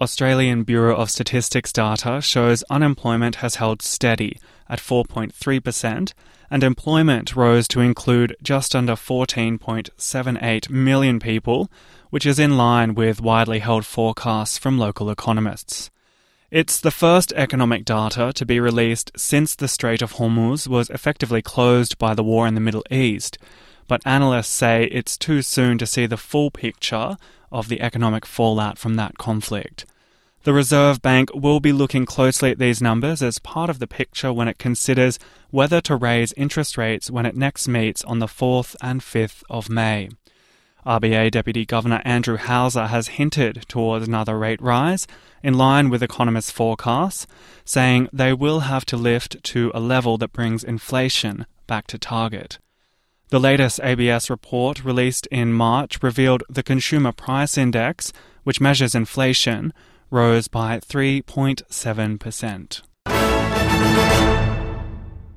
Australian Bureau of Statistics data shows unemployment has held steady at 4.3%, and employment rose to include just under 14.78 million people, which is in line with widely held forecasts from local economists. It's the first economic data to be released since the Strait of Hormuz was effectively closed by the war in the Middle East, but analysts say it's too soon to see the full picture of the economic fallout from that conflict. The Reserve Bank will be looking closely at these numbers as part of the picture when it considers whether to raise interest rates when it next meets on the 4th and 5th of May. RBA Deputy Governor Andrew Hauser has hinted towards another rate rise, in line with economists' forecasts, saying they will have to lift to a level that brings inflation back to target. The latest ABS report, released in March, revealed the Consumer Price Index, which measures inflation, rose by 3.7%.